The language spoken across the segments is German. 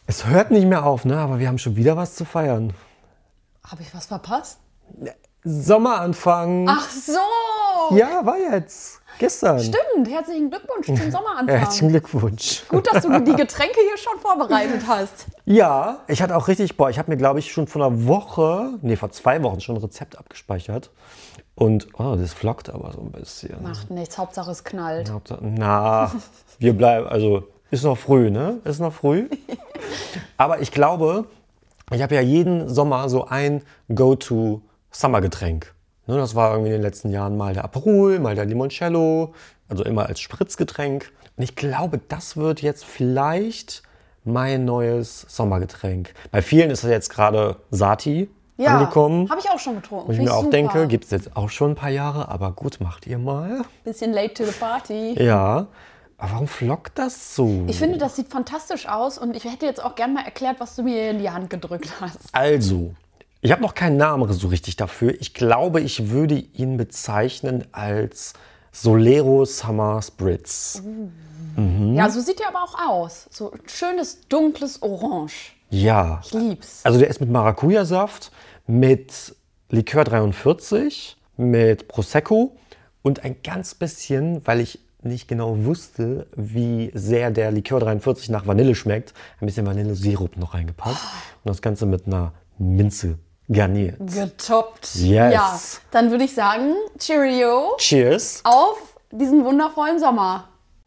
Es hört nicht mehr auf, ne? Aber wir haben schon wieder was zu feiern. Habe ich was verpasst? Sommeranfang. Ach so! Ja, war jetzt. Gestern. Stimmt, herzlichen Glückwunsch zum Sommeranfang. Herzlichen Glückwunsch. Gut, dass du die Getränke hier schon vorbereitet hast. Ja, ich hatte auch richtig Bock. Ich habe mir, glaube ich, schon vor 2 Wochen schon ein Rezept abgespeichert. Und, das flockt aber so ein bisschen. Macht nichts, Hauptsache es knallt. Na, wir bleiben, also ist noch früh, ne? Ist noch früh. Aber ich glaube, ich habe ja jeden Sommer so ein Go-to-Summer-Getränk. Ne, das war irgendwie in den letzten Jahren mal der Aperol, mal der Limoncello, also immer als Spritzgetränk. Und ich glaube, das wird jetzt vielleicht mein neues Sommergetränk. Bei vielen ist das jetzt gerade Sati angekommen. Habe ich auch schon getrunken. Und ich mir auch denke, gibt es jetzt auch schon ein paar Jahre, aber gut, macht ihr mal. Bisschen late to the party. Ja, aber warum flockt das so? Ich finde, das sieht fantastisch aus und ich hätte jetzt auch gerne mal erklärt, was du mir in die Hand gedrückt hast. Also, ich habe noch keinen Namen so richtig dafür. Ich glaube, ich würde ihn bezeichnen als Solero Summer Spritz. Ja, so sieht der aber auch aus. So ein schönes, dunkles Orange. Ja. Ich lieb's. Also der ist mit Maracuja-Saft, mit Likör 43, mit Prosecco und ein ganz bisschen, weil ich nicht genau wusste, wie sehr der Likör 43 nach Vanille schmeckt, ein bisschen Vanillesirup noch reingepackt und das Ganze mit einer Minze garniert. Getoppt. Yes. Ja, dann würde ich sagen, Cheerio Cheers. auf diesen wundervollen Sommer.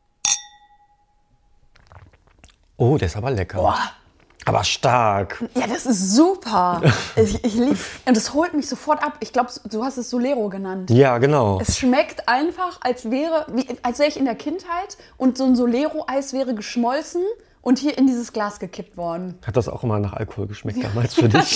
Oh, der ist aber lecker. Boah. Aber stark. Ja, das ist super. Ich liebe, und das holt mich sofort ab. Ich glaube, du hast es Solero genannt. Ja, genau. Es schmeckt einfach, als wäre ich in der Kindheit und so ein Solero-Eis wäre geschmolzen und hier in dieses Glas gekippt worden. Hat das auch immer nach Alkohol geschmeckt damals für dich?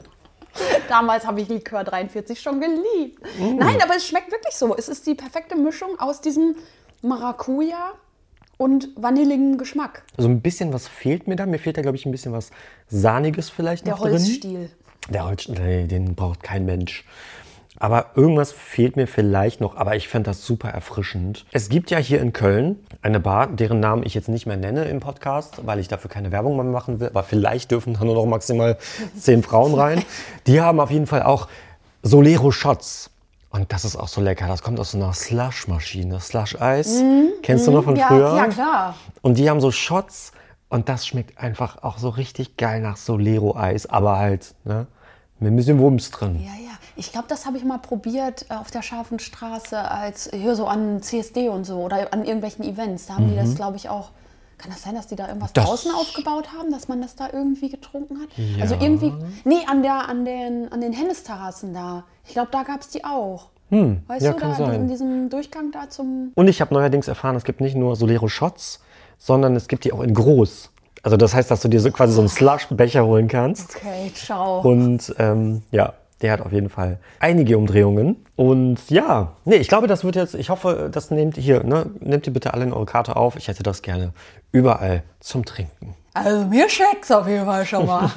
Damals habe ich Likör 43 schon geliebt. Nein, aber es schmeckt wirklich so. Es ist die perfekte Mischung aus diesem Maracuja und vanilligem Geschmack. So ein bisschen was fehlt mir da. Mir fehlt da, glaube ich, ein bisschen was Sahniges vielleicht noch drin. Der Holzstiel. Der Holzstiel, nee, den braucht kein Mensch. Aber irgendwas fehlt mir vielleicht noch. Aber ich fände das super erfrischend. Es gibt ja hier in Köln eine Bar, deren Namen ich jetzt nicht mehr nenne im Podcast, weil ich dafür keine Werbung mehr machen will. Aber vielleicht dürfen da nur noch maximal 10 Frauen rein. Die haben auf jeden Fall auch Solero Shots. Und das ist auch so lecker. Das kommt aus so einer Slush-Maschine. Slush-Eis. Kennst du noch von früher? Ja, klar. Und die haben so Shots. Und das schmeckt einfach auch so richtig geil nach Solero-Eis. Aber halt, ne, mit ein bisschen Wumms drin. Ja, ja. Ich glaube, das habe ich mal probiert auf der Scharfen Straße, als hier so an CSD und so oder an irgendwelchen Events. Da haben die das, glaube ich, auch. Kann das sein, dass die da irgendwas draußen aufgebaut haben, dass man das da irgendwie getrunken hat? Ja. Also irgendwie, nee, an den Hennes-Terrassen da. Ich glaube, da gab es die auch. Weißt ja, du, kann da sein. in diesem Durchgang da zum... Und ich habe neuerdings erfahren, es gibt nicht nur Solero Shots, sondern es gibt die auch in groß. Also das heißt, dass du dir so quasi so einen Slush-Becher holen kannst. Okay, ciao. Und ja, der hat auf jeden Fall einige Umdrehungen. Und ja, nee, ich glaube, das wird jetzt, ich hoffe, das nehmt ihr bitte alle in eure Karte auf. Ich hätte das gerne überall zum Trinken. Also mir schmeckt's auf jeden Fall schon mal.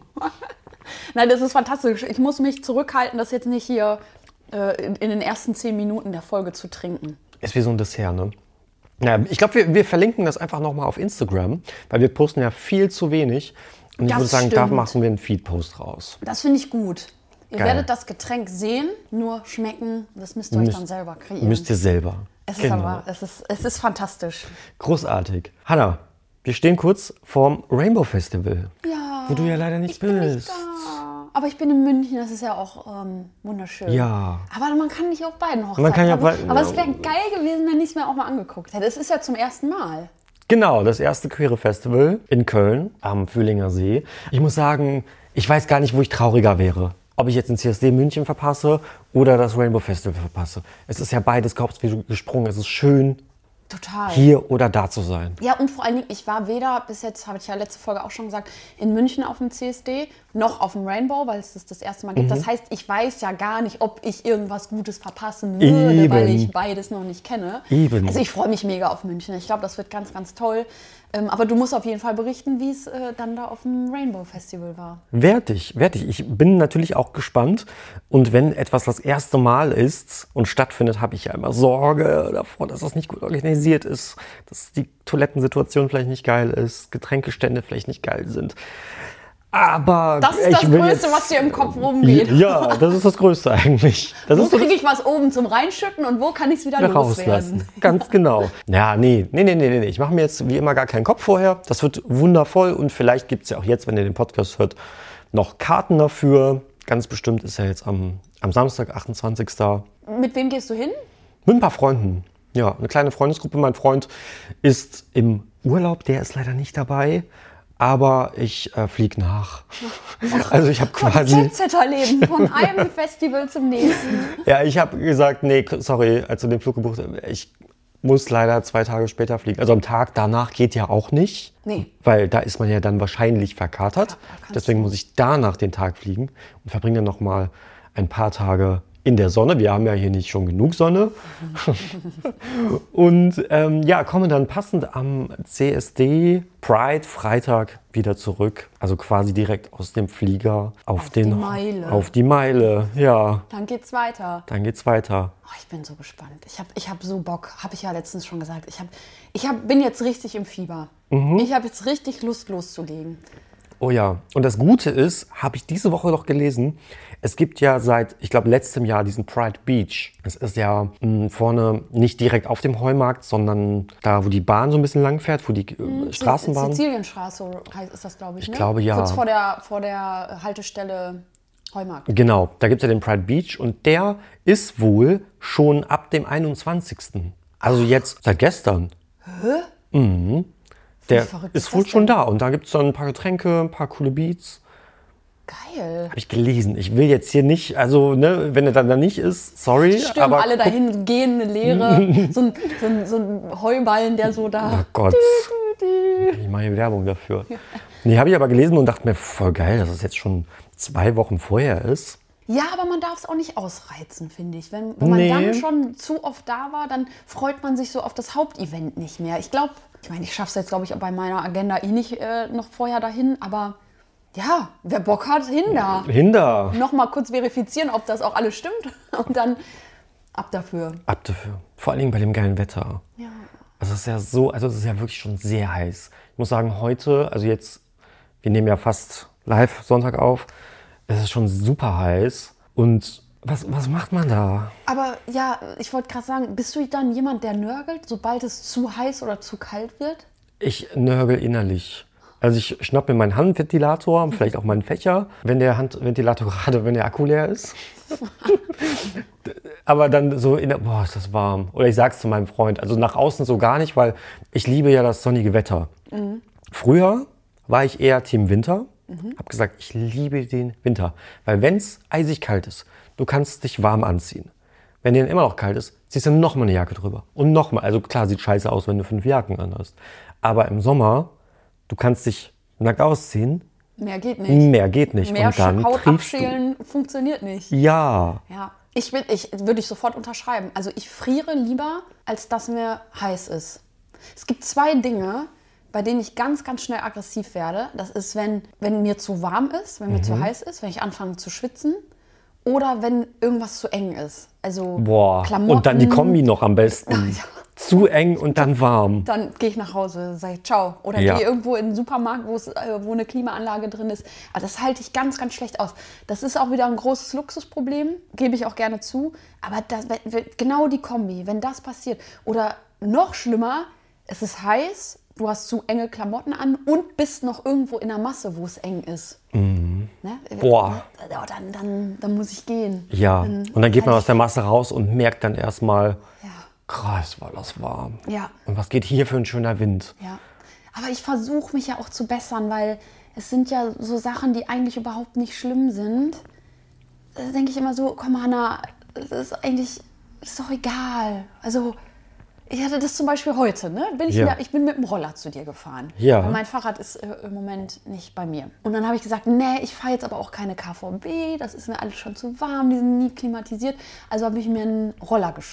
Nein, das ist fantastisch. Ich muss mich zurückhalten, das jetzt nicht hier in den ersten 10 Minuten der Folge zu trinken. Ist wie so ein Dessert, ne? Ja, ich glaube, wir verlinken das einfach nochmal auf Instagram, weil wir posten ja viel zu wenig. Und ich Das würde sagen, da stimmt. machen wir einen Feed-Post raus. Das finde ich gut. Ihr Geil. werdet das Getränk sehen, nur schmecken, das müsst ihr euch dann selber kreieren. Müsst ihr selber. Es ist aber, es ist fantastisch. Großartig. Hanna, wir stehen kurz vorm Rainbow Festival. Ja. Wo du ja leider nicht Ich bin nicht bist. da. Aber ich bin in München, das ist ja auch wunderschön. Ja. Aber man kann nicht auf beiden Hochzeiten. Man kann ja aber es wäre geil gewesen, wenn ich es mir auch mal angeguckt hätte. Es ist ja zum ersten Mal. Genau, das erste queere Festival in Köln am Fühlinger See. Ich muss sagen, ich weiß gar nicht, wo ich trauriger wäre. Ob ich jetzt den CSD München verpasse oder das Rainbow Festival verpasse. Es ist ja beides Korps wie gesprungen. Es ist schön, Total. hier oder da zu sein. Ja, und vor allen Dingen, ich war weder, bis jetzt habe ich ja letzte Folge auch schon gesagt, in München auf dem CSD, noch auf dem Rainbow, weil es das erste Mal gibt. Das heißt, ich weiß ja gar nicht, ob ich irgendwas Gutes verpassen würde, Eben. weil ich beides noch nicht kenne. Eben. Also ich freue mich mega auf München. Ich glaube, das wird ganz, ganz toll. Aber du musst auf jeden Fall berichten, wie es dann da auf dem Rainbow Festival war. Werd ich. Ich bin natürlich auch gespannt. Und wenn etwas das erste Mal ist und stattfindet, habe ich ja immer Sorge davor, dass das nicht gut organisiert ist, dass die Toilettensituation vielleicht nicht geil ist, Getränkestände vielleicht nicht geil sind. Aber das ist das Größte, was dir im Kopf rumgeht. Ja, das ist das Größte eigentlich. Wo kriege ich was oben zum Reinschütten und wo kann ich es wieder loswerden? Ganz genau. Ja, nee. Ich mache mir jetzt wie immer gar keinen Kopf vorher. Das wird wundervoll und vielleicht gibt es ja auch jetzt, wenn ihr den Podcast hört, noch Karten dafür. Ganz bestimmt ist ja jetzt am Samstag, 28. Mit wem gehst du hin? Mit ein paar Freunden. Ja, eine kleine Freundesgruppe. Mein Freund ist im Urlaub, der ist leider nicht dabei. Aber ich fliege nach. Also ich habe quasi... Jet-Setter-Leben, von einem Festival zum nächsten. Ja, ich habe gesagt, nee, sorry, als du den Flug gebucht hast, ich muss leider 2 Tage später fliegen. Also am Tag danach geht ja auch nicht. Nee. Weil da ist man ja dann wahrscheinlich verkatert. Ja, deswegen muss ich danach den Tag fliegen und verbringe dann nochmal ein paar Tage in der Sonne. Wir haben ja hier nicht schon genug Sonne. Und komme dann passend am CSD Pride Freitag wieder zurück. Also quasi direkt aus dem Flieger auf die Meile. Ja. Dann geht's weiter. Oh, ich bin so gespannt. Ich hab so Bock. Habe ich ja letztens schon gesagt. Bin jetzt richtig im Fieber. Ich habe jetzt richtig Lust loszulegen. Oh ja, und das Gute ist, habe ich diese Woche noch gelesen, es gibt ja seit, ich glaube, letztem Jahr diesen Pride Beach. Es ist ja vorne nicht direkt auf dem Heumarkt, sondern da, wo die Bahn so ein bisschen lang fährt, wo die Straßenbahn... Sizilienstraße ist das, glaube ich, ne? Ich glaube, ja. Kurz vor der Haltestelle Heumarkt. Genau, da gibt es ja den Pride Beach und der ist wohl schon ab dem 21. Also jetzt seit gestern. Hä? Mhm. Der ist wohl schon da und da gibt es dann ein paar Getränke, ein paar coole Beats. Geil. Habe ich gelesen. Ich will jetzt hier nicht, also ne, wenn er dann da nicht ist, sorry. Stürmen aber alle dahin, gehen eine Leere, so ein Heuballen, der so da... Oh Gott, ich mache hier Werbung dafür. Ja. Nee, habe ich aber gelesen und dachte mir, voll geil, dass es jetzt schon 2 Wochen vorher ist. Ja, aber man darf es auch nicht ausreizen, finde ich. Wenn man dann schon zu oft da war, dann freut man sich so auf das Hauptevent nicht mehr. Ich schaffe es jetzt, glaube ich, bei meiner Agenda nicht noch vorher dahin, aber ja, wer Bock hat, hin da. Nochmal kurz verifizieren, ob das auch alles stimmt und dann ab dafür. Vor allen Dingen bei dem geilen Wetter. Ja. Also es ist ja wirklich schon sehr heiß. Ich muss sagen, heute, also jetzt, wir nehmen ja fast live Sonntag auf, es ist schon super heiß. Und was macht man da? Aber ja, ich wollte gerade sagen, bist du dann jemand, der nörgelt, sobald es zu heiß oder zu kalt wird? Ich nörgel innerlich. Also ich schnapp mir meinen Handventilator, vielleicht auch meinen Fächer, wenn der Handventilator gerade, wenn der Akku leer ist. Aber dann so boah, ist das warm. Oder ich sag's zu meinem Freund, also nach außen so gar nicht, weil ich liebe ja das sonnige Wetter. Mhm. Früher war ich eher Team Winter. Hab gesagt, ich liebe den Winter. Weil wenn es eisig kalt ist, du kannst dich warm anziehen. Wenn dir dann immer noch kalt ist, ziehst du noch mal eine Jacke drüber. Und noch mal. Also klar, sieht scheiße aus, wenn du 5 Jacken anhast. Aber im Sommer, du kannst dich nackt ausziehen. Mehr geht nicht. Mehr und dann Haut abschälen funktioniert nicht. Ja. Ja. Würde ich sofort unterschreiben. Also ich friere lieber, als dass mir heiß ist. Es gibt 2 Dinge, bei denen ich ganz, ganz schnell aggressiv werde. Das ist, wenn mir zu warm ist, wenn mir zu heiß ist, wenn ich anfange zu schwitzen oder wenn irgendwas zu eng ist. Also Klamotten. Und dann die Kombi noch am besten. Ja. Zu eng und dann warm. Dann gehe ich nach Hause, sage ciao. Oder gehe irgendwo in den Supermarkt, wo eine Klimaanlage drin ist. Aber das halte ich ganz, ganz schlecht aus. Das ist auch wieder ein großes Luxusproblem, gebe ich auch gerne zu. Aber genau die Kombi, wenn das passiert. Oder noch schlimmer, es ist heiß, du hast zu enge Klamotten an und bist noch irgendwo in der Masse, wo es eng ist. Mhm. Ne? Boah. Dann muss ich gehen. Ja, und dann geht man aus der Masse raus und merkt dann erstmal, krass, war das warm. Ja. Und was geht hier für ein schöner Wind? Ja. Aber ich versuche mich ja auch zu bessern, weil es sind ja so Sachen, die eigentlich überhaupt nicht schlimm sind. Da denke ich immer so, komm Hannah, ist doch egal. Also ich hatte das zum Beispiel heute, ne? Ich bin mit dem Roller zu dir gefahren. Ja. Weil mein Fahrrad ist im Moment nicht bei mir. Und dann habe ich gesagt, nee, ich fahre jetzt aber auch keine KVB, das ist mir alles schon zu warm, die sind nie klimatisiert. Also habe ich mir einen Roller geschnappt.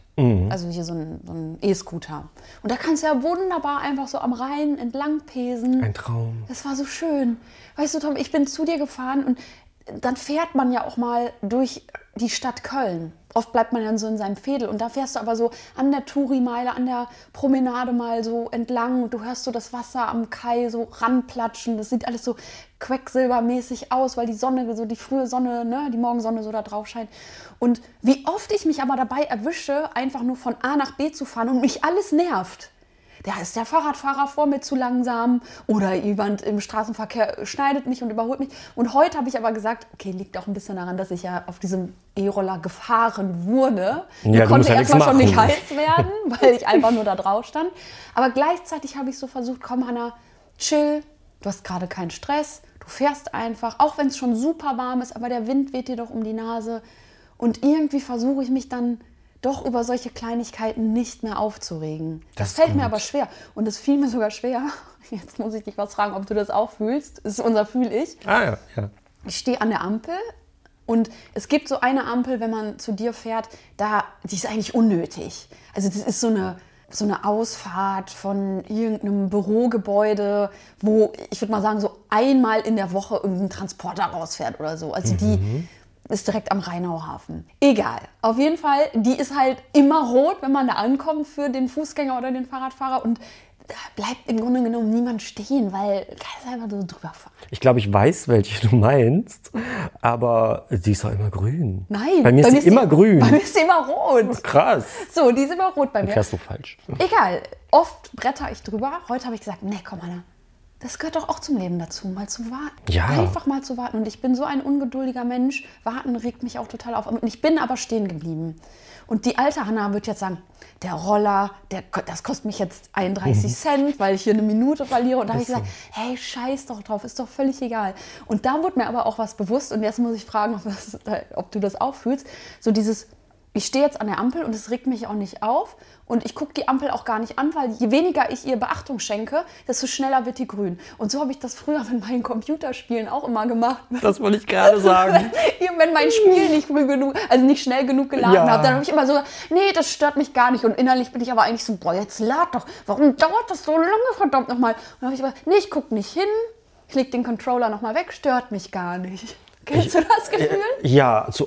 Also hier so ein E-Scooter. Und da kannst du ja wunderbar einfach so am Rhein entlang pesen. Ein Traum. Das war so schön. Weißt du, Tom, ich bin zu dir gefahren und dann fährt man ja auch mal durch die Stadt Köln. Oft bleibt man dann so in seinem Veedel und da fährst du aber so an der Touri-Meile, an der Promenade mal so entlang und du hörst so das Wasser am Kai so ranplatschen. Das sieht alles so quecksilbermäßig aus, weil die Sonne, so die frühe Sonne, ne, die Morgensonne so da drauf scheint. Und wie oft ich mich aber dabei erwische, einfach nur von A nach B zu fahren und mich alles nervt. Da ist der Fahrradfahrer vor mir zu langsam oder jemand im Straßenverkehr schneidet mich und überholt mich. Und heute habe ich aber gesagt, okay, liegt auch ein bisschen daran, dass ich ja auf diesem E-Roller gefahren wurde. Ja, ich konnte ja erstmal schon nicht machen. heiß werden, weil ich einfach nur da drauf stand. Aber gleichzeitig habe ich so versucht, komm Hannah, chill, du hast gerade keinen Stress, du fährst einfach, auch wenn es schon super warm ist, aber der Wind weht dir doch um die Nase. Und irgendwie versuche ich mich dann doch über solche Kleinigkeiten nicht mehr aufzuregen. Das fällt mir aber schwer. Und es fiel mir sogar schwer. Jetzt muss ich dich was fragen, ob du das auch fühlst. Das ist unser Fühl-Ich. Ah ja. Ich stehe an der Ampel und es gibt so eine Ampel, wenn man zu dir fährt, die ist eigentlich unnötig. Also das ist so eine Ausfahrt von irgendeinem Bürogebäude, wo, ich würde mal sagen, so einmal in der Woche irgendein Transporter rausfährt oder so. Also die ist direkt am Rheinauhafen. Egal. Auf jeden Fall, die ist halt immer rot, wenn man da ankommt für den Fußgänger oder den Fahrradfahrer. Und da bleibt im Grunde genommen niemand stehen, weil kann einfach so drüber fahren. Ich glaube, ich weiß, welche du meinst, aber die ist doch immer grün. Nein. Bei mir ist sie immer grün. Bei mir ist sie immer rot. Krass. So, die ist immer rot bei Dann mir. fährst du falsch. Egal. Oft bretter ich drüber. Heute habe ich gesagt, nee, komm Anna. Das gehört doch auch zum Leben dazu, mal zu warten. Ja. Einfach mal zu warten. Und ich bin so ein ungeduldiger Mensch. Warten regt mich auch total auf. Und ich bin aber stehen geblieben. Und die alte Hannah wird jetzt sagen, der Roller, das kostet mich jetzt 31 Cent, weil ich hier eine Minute verliere. Und da habe ich gesagt, hey, scheiß doch drauf, ist doch völlig egal. Und da wurde mir aber auch was bewusst. Und jetzt muss ich fragen, ob du das auch fühlst. So dieses, ich stehe jetzt an der Ampel und es regt mich auch nicht auf. Und ich gucke die Ampel auch gar nicht an, weil je weniger ich ihr Beachtung schenke, desto schneller wird die grün. Und so habe ich das früher mit meinen Computerspielen auch immer gemacht. Das wollte ich gerade sagen. Wenn mein Spiel nicht früh genug, also nicht schnell genug geladen hat, dann habe ich immer so, nee, das stört mich gar nicht. Und innerlich bin ich aber eigentlich so, boah, jetzt lad doch. Warum dauert das so lange, verdammt nochmal? Und dann habe ich aber, nee, ich gucke nicht hin, ich leg den Controller nochmal weg, stört mich gar nicht. Kennst du das Gefühl? Ja, zu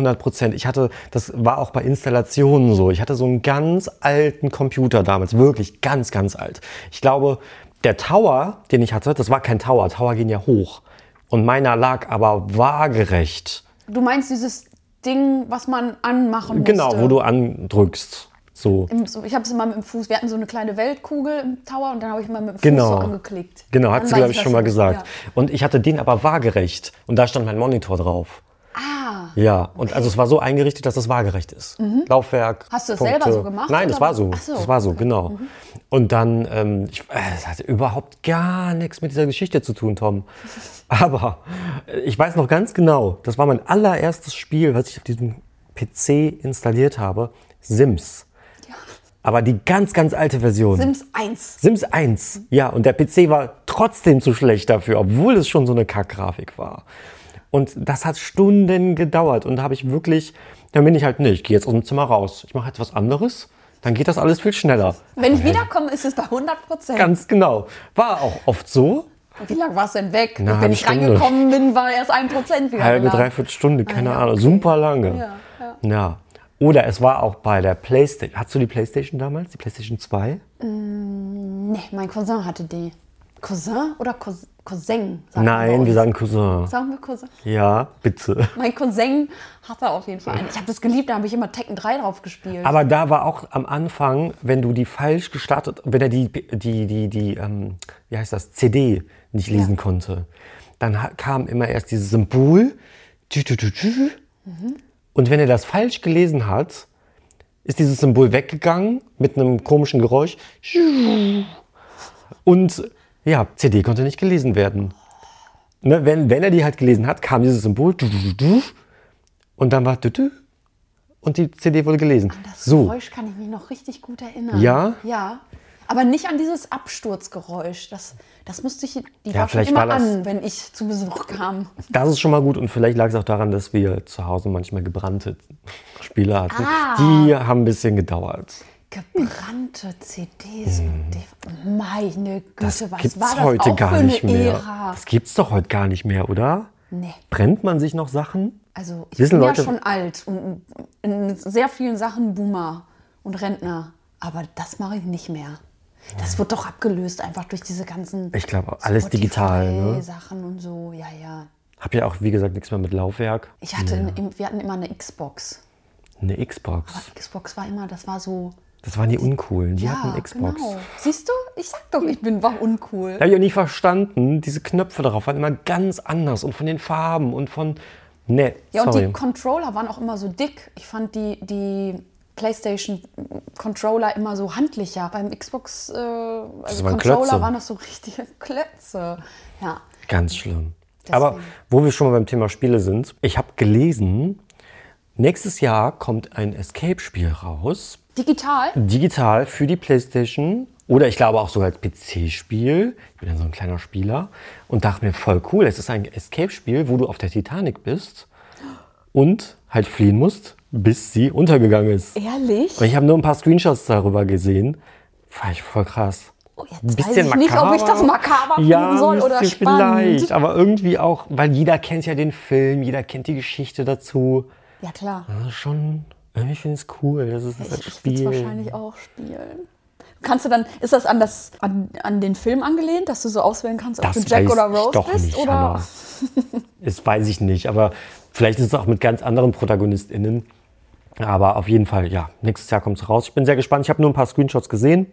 100%. Das war auch bei Installationen so. Ich hatte so einen ganz alten Computer damals, wirklich ganz, ganz alt. Ich glaube, der Tower, den ich hatte, das war kein Tower. Tower gehen ja hoch. Und meiner lag aber waagerecht. Du meinst dieses Ding, was man anmachen musste? Genau, wo du andrückst. So. Ich habe es immer mit dem Fuß, wir hatten so eine kleine Weltkugel im Tower und dann habe ich mal mit dem Fuß so angeklickt. Genau, hat sie, glaube ich, schon mal gesagt. Ja. Und ich hatte den aber waagerecht und da stand mein Monitor drauf. Ah. Ja, und also es war so eingerichtet, dass es waagerecht ist. Laufwerk. Hast du das Punkte. selber so gemacht? Nein, das war so. Ach so. Das war so, genau. Und dann, es hatte überhaupt gar nichts mit dieser Geschichte zu tun, Tom. Aber ich weiß noch ganz genau, das war mein allererstes Spiel, was ich auf diesem PC installiert habe, Sims. Aber die ganz, ganz alte Version. Sims 1. Sims 1, ja. Und der PC war trotzdem zu schlecht dafür, obwohl es schon so eine Kackgrafik war. Und das hat Stunden gedauert. Und da habe ich wirklich, dann bin ich halt, nee, ich gehe jetzt aus dem Zimmer raus. Ich mache jetzt was anderes. Dann geht das alles viel schneller. Wenn ich wiederkomme, ist es bei 100%. Ganz genau. War auch oft so. Wie lange warst du denn weg? Eine Wenn halbe ich Stunde. reingekommen bin, war erst 1% wieder Halbe, geladen. dreiviertel Stunde, keine Ahnung. okay. Super lange. Ja. Ja. Oder es war auch bei der Playstation. Hattest du die Playstation damals? Die Playstation 2? Nee, mein Cousin hatte die. Cousin oder Cousin? Nein, wir sagen Cousin. Sagen wir Cousin? Ja, bitte. Mein Cousin hatte auf jeden Fall einen. Ich habe das geliebt, da habe ich immer Tekken 3 drauf gespielt. Aber da war auch am Anfang, wenn du die falsch gestartet, wenn er die wie heißt das, CD nicht lesen konnte, dann kam immer erst dieses Symbol. Und wenn er das falsch gelesen hat, ist dieses Symbol weggegangen mit einem komischen Geräusch. Und ja, CD konnte nicht gelesen werden. Ne, wenn er die halt gelesen hat, kam dieses Symbol. Und dann war und die CD wurde gelesen. Das So. Geräusch kann ich mich noch richtig gut erinnern. Ja? Ja. Aber nicht an dieses Absturzgeräusch. Das musste ich, die Ja, war schon vielleicht immer war das- an, wenn ich zu Besuch kam. Das ist schon mal gut und vielleicht lag es auch daran, dass wir zu Hause manchmal gebrannte Spiele hatten. Ah. Die haben ein bisschen gedauert. Gebrannte CDs und meine Das Güte, was gibt's war das heute auch gar für eine nicht mehr. Ära? Das gibt's doch heute gar nicht mehr, oder? Nee. Brennt man sich noch Sachen? Also ich Wissen bin Leute- ja schon alt und in sehr vielen Sachen Boomer und Rentner. Aber das mache ich nicht mehr. Das wird doch abgelöst einfach durch diese ganzen Ich glaube, alles digital, ne? Sachen und so. Ja, ja. Hab ja auch, wie gesagt, nichts mehr mit Laufwerk. Ich hatte, wir hatten immer eine Xbox. Eine Xbox. Aber Xbox war immer, das war so. Das waren die Uncoolen. Die Ja, hatten Xbox. genau. Siehst du? Ich sag doch, war uncool. Da habe ich auch nie verstanden. Diese Knöpfe darauf waren immer ganz anders und von den Farben und von. Nee, Ja, und sorry. die Controller waren auch immer so dick. Ich fand die PlayStation-Controller immer so handlicher. Beim Xbox waren Controller Klötze. waren das so richtige Klötze. Ja. Ganz schlimm. Aber wo wir schon mal beim Thema Spiele sind, ich habe gelesen, nächstes Jahr kommt ein Escape-Spiel raus. Digital für die PlayStation. Oder ich glaube auch sogar als PC-Spiel. Ich bin ja so ein kleiner Spieler. Und dachte mir, voll cool, es ist ein Escape-Spiel, wo du auf der Titanic bist und halt fliehen musst, bis sie untergegangen ist. Ehrlich? Und ich habe nur ein paar Screenshots darüber gesehen. Fand ich voll krass. Oh, jetzt Ein weiß ich nicht, ob ich das makaber finden soll ein oder bisschen spannend. vielleicht, aber irgendwie auch, weil jeder kennt ja den Film, jeder kennt die Geschichte dazu. Ja, klar. Das ist schon, irgendwie finde ich es cool, das ist das Ich will Spiel. es wahrscheinlich auch spielen. Kannst du dann, ist das an den Film angelehnt, dass du so auswählen kannst, ob Das du Jack weiß oder ich Rose doch bist? nicht, Oder? Hannah. Das weiß ich nicht, aber vielleicht ist es auch mit ganz anderen ProtagonistInnen. Aber auf jeden Fall, ja, nächstes Jahr kommt es raus. Ich bin sehr gespannt. Ich habe nur ein paar Screenshots gesehen.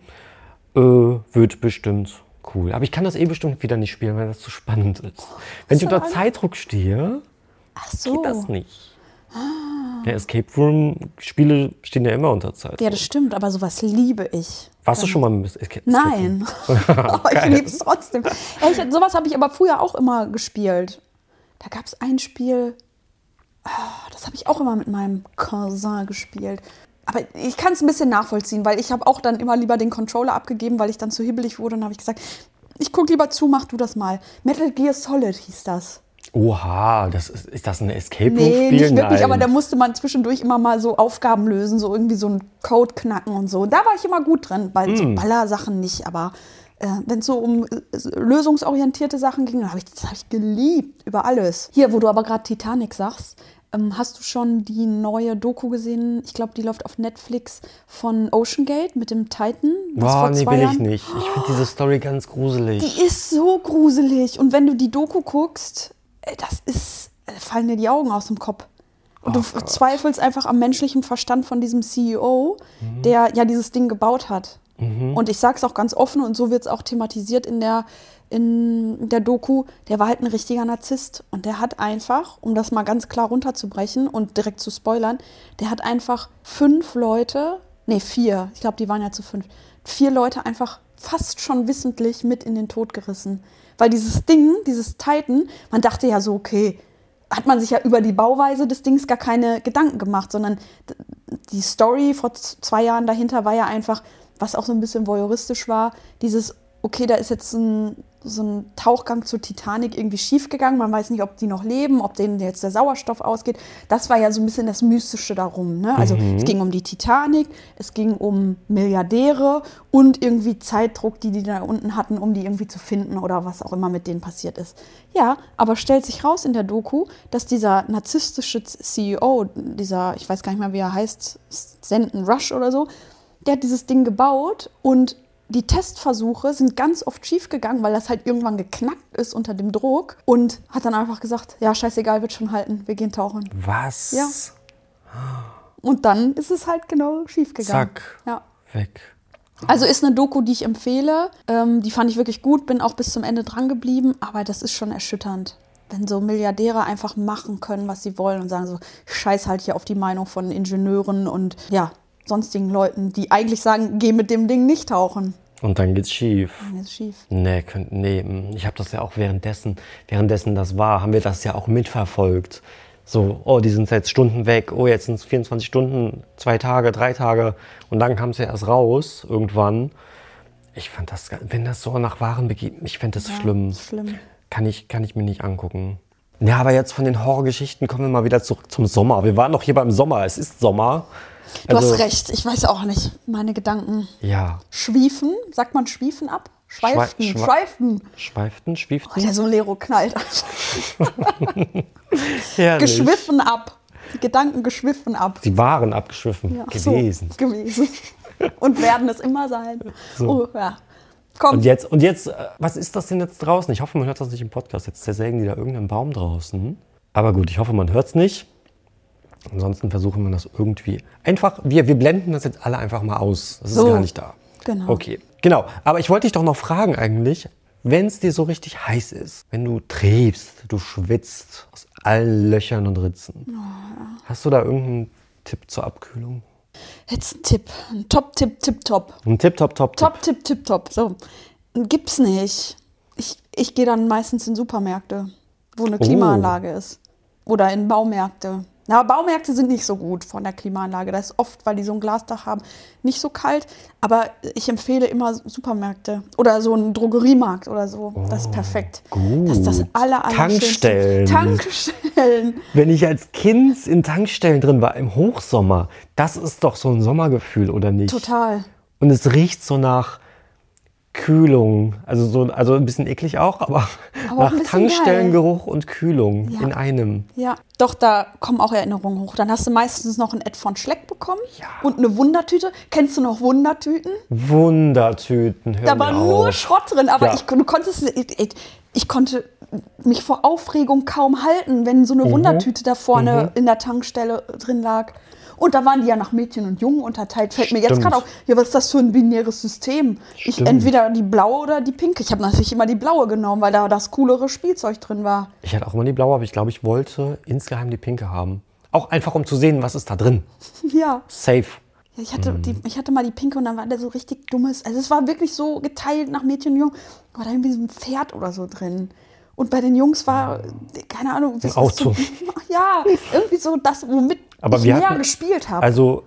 Wird bestimmt cool. Aber ich kann das bestimmt wieder nicht spielen, weil das zu spannend ist. Wenn ich unter Zeitdruck stehe, Ach so. geht das nicht. Ja, Escape Room-Spiele stehen ja immer unter Zeitdruck. Ja, das stimmt, aber sowas liebe ich. Warst du schon mal mit Escape Nein, aber ich liebe es trotzdem. Ey, sowas habe ich aber früher auch immer gespielt. Da gab es ein Spiel, das habe ich auch immer mit meinem Cousin gespielt. Aber ich kann es ein bisschen nachvollziehen, weil ich habe auch dann immer lieber den Controller abgegeben, weil ich dann zu hibbelig wurde. Und habe ich gesagt, ich gucke lieber zu, mach du das mal. Metal Gear Solid hieß das. Oha, ist das ein Escape Nee, Room-Spiel? nicht wirklich, Nein. aber da musste man zwischendurch immer mal so Aufgaben lösen, so irgendwie so einen Code knacken und so. Da war ich immer gut drin, bei so Ballersachen nicht, aber wenn es so um lösungsorientierte Sachen ging, das habe ich geliebt, über alles. Hier, wo du aber gerade Titanic sagst, hast du schon die neue Doku gesehen? Ich glaube, die läuft auf Netflix von Ocean Gate mit dem Titan. Boah, nee, will ich nicht. Ich finde diese Story ganz gruselig. Die ist so gruselig. Und wenn du die Doku guckst, fallen dir die Augen aus dem Kopf. Und du zweifelst einfach am menschlichen Verstand von diesem CEO, der ja dieses Ding gebaut hat. Und ich sage es auch ganz offen und so wird es auch thematisiert in der Doku, der war halt ein richtiger Narzisst. Und der hat einfach, um das mal ganz klar runterzubrechen und direkt zu spoilern, der hat einfach 4, ich glaube, die waren ja zu 5, 4 Leute einfach fast schon wissentlich mit in den Tod gerissen. Weil dieses Ding, dieses Titan, man dachte ja so, okay, hat man sich ja über die Bauweise des Dings gar keine Gedanken gemacht, sondern die Story vor 2 Jahren dahinter war ja einfach, was auch so ein bisschen voyeuristisch war, dieses, okay, da ist jetzt so ein Tauchgang zur Titanic irgendwie schiefgegangen. Man weiß nicht, ob die noch leben, ob denen jetzt der Sauerstoff ausgeht. Das war ja so ein bisschen das Mystische darum. Ne? Also es ging um die Titanic, es ging um Milliardäre und irgendwie Zeitdruck, die da unten hatten, um die irgendwie zu finden oder was auch immer mit denen passiert ist. Ja, aber stellt sich raus in der Doku, dass dieser narzisstische CEO, ich weiß gar nicht mehr, wie er heißt, Stanton Rush oder so, der hat dieses Ding gebaut und die Testversuche sind ganz oft schief gegangen, weil das halt irgendwann geknackt ist unter dem Druck und hat dann einfach gesagt, ja, scheißegal, wird schon halten, wir gehen tauchen. Was? Ja. Und dann ist es halt genau schief gegangen. Zack, ja. weg. Also ist eine Doku, die ich empfehle. Die fand ich wirklich gut, bin auch bis zum Ende dran geblieben, aber das ist schon erschütternd. Wenn so Milliardäre einfach machen können, was sie wollen und sagen so, ich scheiß halt hier auf die Meinung von Ingenieuren und ja, sonstigen Leuten, die eigentlich sagen, geh mit dem Ding nicht tauchen. Und dann geht's schief. Dann geht's schief. Nee, ich habe das ja auch währenddessen das war, haben wir das ja auch mitverfolgt. So, oh, die sind jetzt Stunden weg, oh, jetzt sind es 24 Stunden, 2 Tage, 3 Tage und dann kam es ja erst raus, irgendwann. Ich fand das, wenn das so nach Waren begeht, ich fände das schlimm. Schlimm. Kann ich mir nicht angucken. Ja, aber jetzt von den Horrorgeschichten kommen wir mal wieder zurück zum Sommer. Wir waren doch hier beim Sommer. Es ist Sommer. Du hast recht. Ich weiß auch nicht. Meine Gedanken. Ja. Schwiefen. Sagt man Schwiefen ab? Schweiften. Schwieften? Oh, der Solero knallt. Geschwiffen ab. Die Gedanken geschwiffen ab. Sie waren abgeschwiffen gewesen. So, gewesen. Und werden es immer sein. So. Oh, ja. Komm. Und jetzt, was ist das denn jetzt draußen? Ich hoffe, man hört das nicht im Podcast. Jetzt zersägen die da irgendeinen Baum draußen. Aber gut, ich hoffe, man hört es nicht. Ansonsten versuchen wir das irgendwie. Einfach, wir blenden das jetzt alle einfach mal aus. Das ist gar nicht da. Genau. Okay, genau. Aber ich wollte dich doch noch fragen eigentlich, wenn es dir so richtig heiß ist, wenn du triebst, du schwitzt aus allen Löchern und Ritzen. Hast du da irgendeinen Tipp zur Abkühlung? Jetzt ein Tipp. Ein Top-Tipp, Tipp-Top. Ein Tipp-Top. Top-Tipp, Tipp-Top. So. Gibt's nicht. Ich gehe dann meistens in Supermärkte, wo eine Klimaanlage ist. Oder in Baumärkte. Na, Baumärkte sind nicht so gut von der Klimaanlage. Das ist oft, weil die so ein Glasdach haben, nicht so kalt. Aber ich empfehle immer Supermärkte oder so einen Drogeriemarkt oder so. Das ist perfekt. Gut. Das ist das Tankstellen. Tankstellen. Wenn ich als Kind in Tankstellen drin war, im Hochsommer, das ist doch so ein Sommergefühl, oder nicht? Total. Und es riecht so nach Kühlung. Also ein bisschen eklig auch, aber nach Tankstellengeruch und Kühlung in einem. Ja, doch, da kommen auch Erinnerungen hoch. Dann hast du meistens noch ein Ed von Schleck bekommen und eine Wundertüte. Kennst du noch Wundertüten? Wundertüten, hör Da war mir nur auf. Schrott drin, aber ich konnte mich vor Aufregung kaum halten, wenn so eine Wundertüte da vorne in der Tankstelle drin lag. Und da waren die ja nach Mädchen und Jungen unterteilt. Fällt mir jetzt gerade auf, was ist das für ein binäres System? Entweder die blaue oder die pinke. Ich habe natürlich immer die blaue genommen, weil da das coolere Spielzeug drin war. Ich hatte auch immer die blaue, aber ich glaube, ich wollte insgeheim die pinke haben. Auch einfach, um zu sehen, was ist da drin. Ja. Safe. Ja, ich hatte mal die pinke und dann war da so richtig dummes. Also es war wirklich so geteilt nach Mädchen und Jungen. War da irgendwie so ein Pferd oder so drin. Und bei den Jungs war, keine Ahnung, ein Auto. Ja, irgendwie so das, womit ich mehr gespielt habe. Also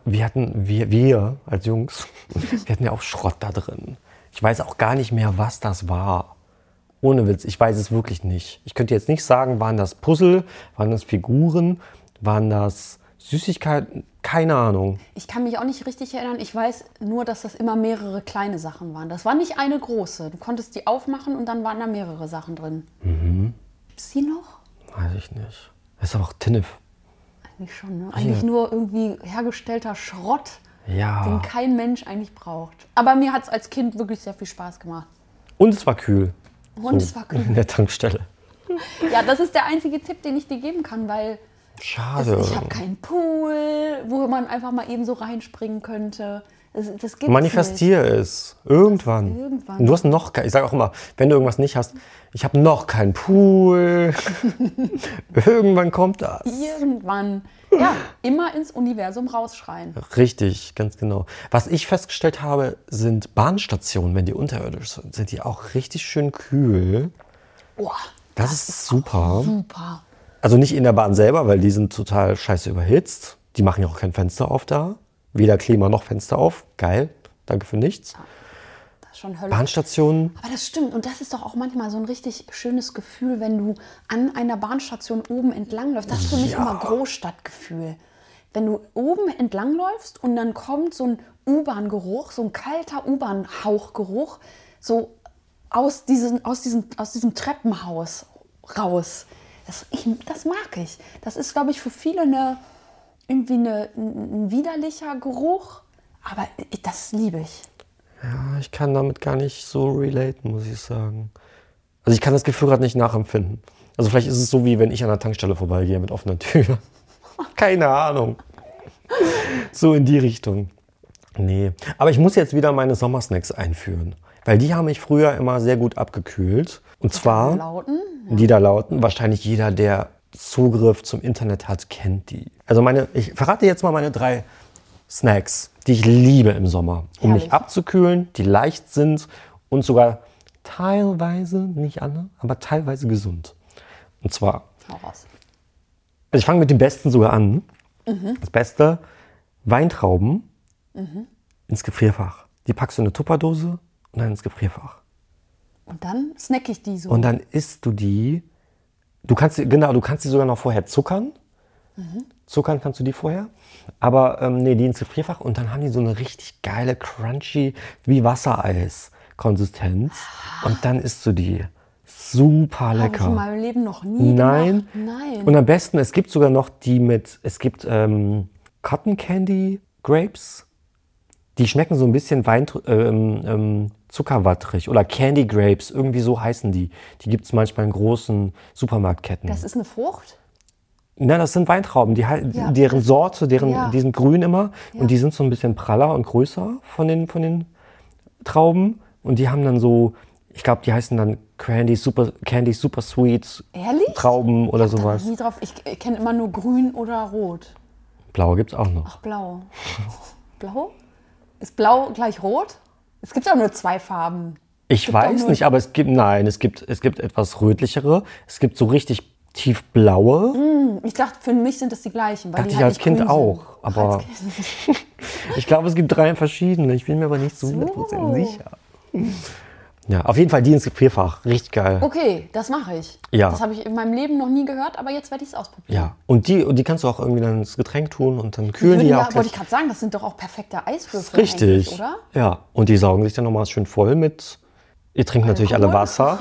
wir als Jungs, wir hatten ja auch Schrott da drin. Ich weiß auch gar nicht mehr, was das war. Ohne Witz, ich weiß es wirklich nicht. Ich könnte jetzt nicht sagen, waren das Puzzle, waren das Figuren, waren das Süßigkeiten, keine Ahnung. Ich kann mich auch nicht richtig erinnern. Ich weiß nur, dass das immer mehrere kleine Sachen waren. Das war nicht eine große. Du konntest die aufmachen und dann waren da mehrere Sachen drin. Gibt's die noch? Weiß ich nicht. Das ist aber auch Tinnef. Eigentlich schon, ne? Eigentlich nur irgendwie hergestellter Schrott, den kein Mensch eigentlich braucht. Aber mir hat es als Kind wirklich sehr viel Spaß gemacht. Und es war kühl. Es war kühl. In der Tankstelle. Ja, das ist der einzige Tipp, den ich dir geben kann, weil schade. Ich habe keinen Pool, wo man einfach mal eben so reinspringen könnte. Das gibt's Manifestier es. Irgendwann. Und du hast noch kein, ich sage auch immer, wenn du irgendwas nicht hast, ich habe noch keinen Pool. Irgendwann kommt das. Irgendwann. Ja, immer ins Universum rausschreien. Richtig, ganz genau. Was ich festgestellt habe, sind Bahnstationen, wenn die unterirdisch sind, sind die auch richtig schön kühl. Boah, das ist super. Super. Also nicht in der Bahn selber, weil die sind total scheiße überhitzt. Die machen ja auch kein Fenster auf da. Weder Klima noch Fenster auf. Geil, danke für nichts. Das ist schon Hölle. Bahnstationen. Aber das stimmt. Und das ist doch auch manchmal so ein richtig schönes Gefühl, wenn du an einer Bahnstation oben entlangläufst. Das ist für mich immer Großstadtgefühl. Wenn du oben entlangläufst und dann kommt so ein U-Bahn-Geruch, so ein kalter U-Bahn-Hauchgeruch, so aus diesem Treppenhaus raus. Das mag ich. Das ist, glaube ich, für viele irgendwie ein widerlicher Geruch, aber das liebe ich. Ja, ich kann damit gar nicht so relaten, muss ich sagen. Also ich kann das Gefühl gerade nicht nachempfinden. Also vielleicht ist es so, wie wenn ich an der Tankstelle vorbeigehe mit offener Tür. Keine Ahnung. So in die Richtung. Nee. Aber ich muss jetzt wieder meine Sommersnacks einführen. Weil die haben mich früher immer sehr gut abgekühlt. Und zwar die da lauten. Wahrscheinlich jeder, der Zugriff zum Internet hat, kennt die. Also ich verrate jetzt mal meine 3 Snacks, die ich liebe im Sommer, um mich abzukühlen, die leicht sind und sogar teilweise, nicht alle, aber teilweise gesund. Und zwar, also ich fange mit dem Besten sogar an. Das Beste, Weintrauben ins Gefrierfach. Die packst du in eine Tupperdose und dann ins Gefrierfach. Und dann snack ich die so. Und dann isst du die. Du kannst die sogar noch vorher zuckern. Zuckern kannst du die vorher. Aber die ins Gefrierfach. Und dann haben die so eine richtig geile, crunchy, wie Wassereis-Konsistenz. Und dann isst du die. Super lecker. Habe ich in meinem Leben noch nie Nein. gemacht. Nein. Und am besten, es gibt sogar noch die Cotton Candy Grapes. Die schmecken so ein bisschen zuckerwattrig oder Candy Grapes, irgendwie so heißen die. Die gibt es manchmal in großen Supermarktketten. Das ist eine Frucht? Nein, das sind Weintrauben, deren Sorte, die sind grün immer und die sind so ein bisschen praller und größer von den Trauben und die haben dann so, ich glaube, die heißen dann Candy Super Sweet Ehrlich? Trauben oder sowas. Nie drauf. Ich kenne immer nur grün oder rot. Blau gibt's auch noch. Ach, blau. Blau? Ist blau gleich rot? Es gibt auch nur 2 Farben. Ich weiß nicht, aber es gibt etwas rötlichere. Es gibt so richtig tiefblaue. Ich dachte, für mich sind das die gleichen. Weil Dachte die ich halt als nicht Kind grün auch. sind. Aber ich glaube, es gibt 3 verschiedene. Ich bin mir aber nicht so 100% sicher. Ja, auf jeden Fall die ins Gefrierfach. Richtig geil. Okay, das mache ich. Ja. Das habe ich in meinem Leben noch nie gehört, aber jetzt werde ich es ausprobieren. Ja, und die kannst du auch irgendwie dann ins Getränk tun und dann kühlen die ja auch wollte ich gerade sagen, das sind doch auch perfekte Eiswürfel richtig, eigentlich, oder? Ja, und die saugen sich dann nochmal schön voll mit. Ihr trinkt natürlich alle Wasser.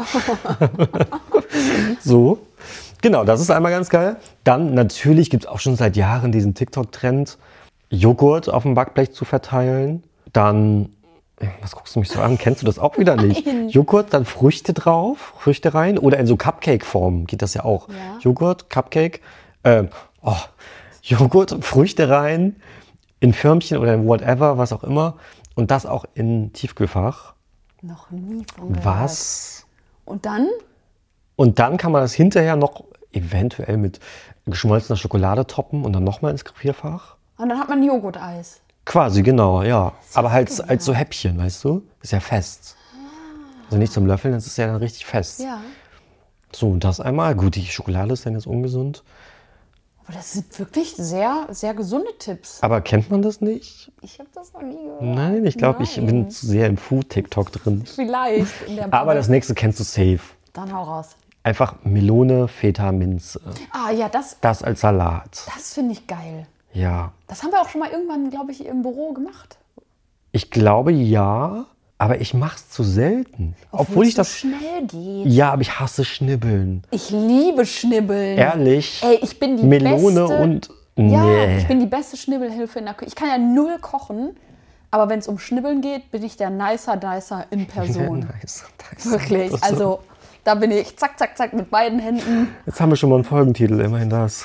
So, genau, das ist einmal ganz geil. Dann natürlich gibt es auch schon seit Jahren diesen TikTok-Trend, Joghurt auf dem Backblech zu verteilen. Dann, was guckst du mich so an? Kennst du das auch wieder nicht? Joghurt, dann Früchte drauf, Früchte rein oder in so Cupcake-Form geht das ja auch. Ja. Joghurt, Cupcake, Joghurt, Früchte rein, in Förmchen oder in whatever, was auch immer. Und das auch in Tiefkühlfach. Noch nie von gehört. Was? Und dann? Und dann kann man das hinterher noch eventuell mit geschmolzener Schokolade toppen und dann nochmal ins Gefrierfach. Und dann hat man Joghurt-Eis. Quasi, genau, ja. Aber halt als so Häppchen, weißt du? Ist ja fest. Also nicht zum Löffeln, das ist ja dann richtig fest. Ja. So, und das einmal. Gut, die Schokolade ist dann jetzt ungesund. Aber das sind wirklich sehr, sehr gesunde Tipps. Aber kennt man das nicht? Ich habe das noch nie gehört. Nein, ich glaube, ich bin zu sehr im Food-TikTok drin. Vielleicht. In der Aber das nächste kennst du safe. Dann hau raus. Einfach Melone, Feta, Minze. Ah ja, das Das als Salat. finde ich geil. Ja. Das haben wir auch schon mal irgendwann, glaube ich, im Büro gemacht. Ich glaube ja, aber ich mache es zu selten. Obwohl ich es so das. schnell geht. Ja, aber ich hasse Schnibbeln. Ich liebe Schnibbeln. Ehrlich. Ey, ich bin die Melone beste. und. Ja, Nee. ich bin die beste Schnibbelhilfe in der Küche. Ich kann ja 0 kochen, aber wenn es um Schnibbeln geht, bin ich der Nicer Dicer in Person. Nice. Wirklich. Also, da bin ich zack, zack, zack mit beiden Händen. Jetzt haben wir schon mal einen Folgentitel, immerhin das.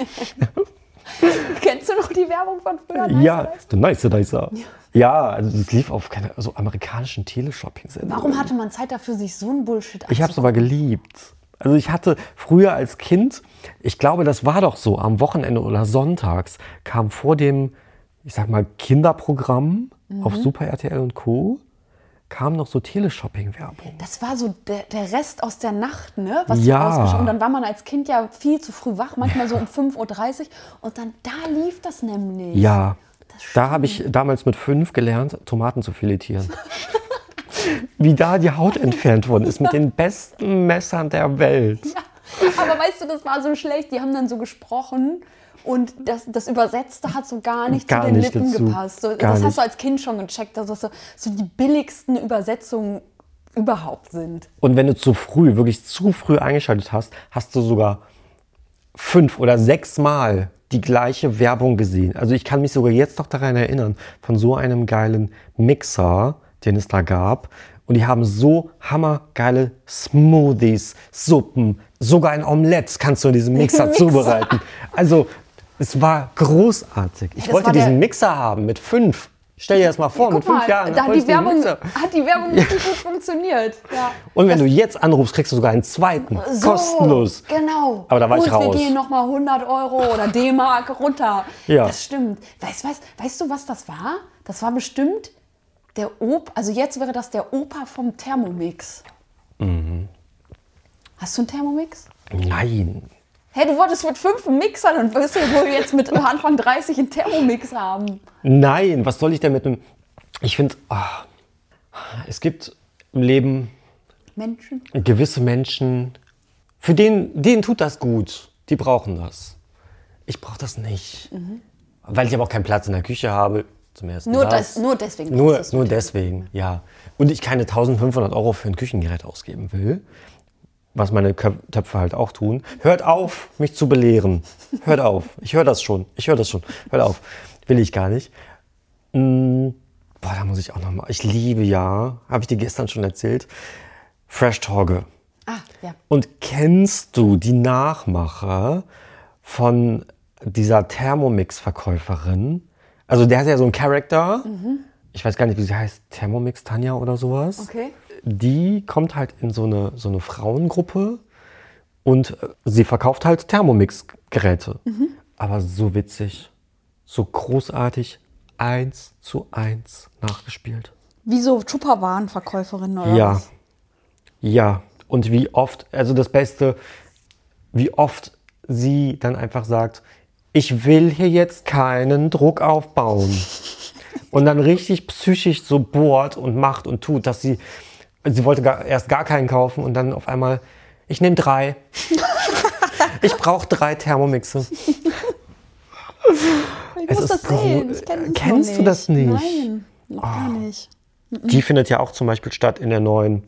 Kennst du noch die Werbung von früher? Ja, der Nicer. Ja, also das lief auf so amerikanischen Teleshopping-Sendungen. Warum hatte man Zeit dafür, sich so ein Bullshit Ich habe es aber geliebt. Also ich hatte früher als Kind, ich glaube, das war doch so, am Wochenende oder sonntags kam vor dem, ich sag mal, Kinderprogramm auf Super RTL und Co. kam noch so Teleshopping-Werbung. Das war so der Rest aus der Nacht, ne? Was Ja. du rausgeschaut. Und dann war man als Kind ja viel zu früh wach, manchmal so um 5:30 Uhr. Und dann da lief das nämlich. Ja, Das da habe ich damals mit 5 gelernt, Tomaten zu filetieren. Wie da die Haut entfernt worden ist mit den besten Messern der Welt. Aber weißt du, das war so schlecht. Die haben dann so gesprochen und das Übersetzte hat so gar nicht Gar zu den nicht Lippen dazu. gepasst. So, Gar das nicht. hast du als Kind schon gecheckt, dass das so die billigsten Übersetzungen überhaupt sind. Und wenn du wirklich zu früh eingeschaltet hast, hast du sogar 5 oder 6 Mal die gleiche Werbung gesehen. Also ich kann mich sogar jetzt noch daran erinnern, von so einem geilen Mixer, den es da gab. Und die haben so hammergeile Smoothies, Suppen, sogar ein Omelett kannst du in diesem Mixer zubereiten. Also es war großartig. Ich Das wollte war diesen Mixer haben mit 5. Stell dir das mal vor, mit 5 Jahren. da hat wollte die, ich diesen Werbung, Mixer. hat die Werbung richtig gut funktioniert. Ja. Und wenn du jetzt anrufst, kriegst du sogar einen zweiten. So, Kostenlos. Genau. Aber da war ich Gut, raus. wir gehen nochmal 100 € oder D-Mark runter. Ja. Das stimmt. Weißt du, was das war? Das war bestimmt der Opa, also jetzt wäre das der Opa vom Thermomix. Hast du einen Thermomix? Nein. Hey, du wolltest mit 5 einen Mixer, dann wirst du wohl jetzt mit Anfang 30 einen Thermomix haben. Nein, was soll ich denn mit einem... Ich finde... Es gibt im Leben Menschen? gewisse Menschen, für denen tut das gut. Die brauchen das. Ich brauche das nicht. Weil ich aber auch keinen Platz in der Küche habe. Zum ersten Nur Mal. deswegen. Nur deswegen, ja. Und ich keine 1.500 € für ein Küchengerät ausgeben will. Was meine Töpfe halt auch tun. Hört auf, mich zu belehren. Hört auf. Ich höre das schon. Hört auf. Will ich gar nicht. Da muss ich auch nochmal. Ich liebe habe ich dir gestern schon erzählt, Fresh Torge. Ah, ja. Und kennst du die Nachmacher von dieser Thermomix-Verkäuferin? Also der hat ja so einen Charakter. Ich weiß gar nicht, wie sie heißt. Thermomix Tanja oder sowas. Okay. Die kommt halt in so eine Frauengruppe und sie verkauft halt Thermomix-Geräte. Aber so witzig, so großartig, 1:1 nachgespielt. Wie so Tupperwaren-Verkäuferin oder Ja, was? ja. Und wie oft, also das Beste, wie oft sie dann einfach sagt, ich will hier jetzt keinen Druck aufbauen. Und dann richtig psychisch so bohrt und macht und tut, dass sie wollte erst gar keinen kaufen und dann auf einmal, ich nehme 3. Ich brauche 3 Thermomixe. Ich muss das sehen. Kennst du das nicht? Nein, noch gar nicht. Die findet ja auch zum Beispiel statt in der neuen,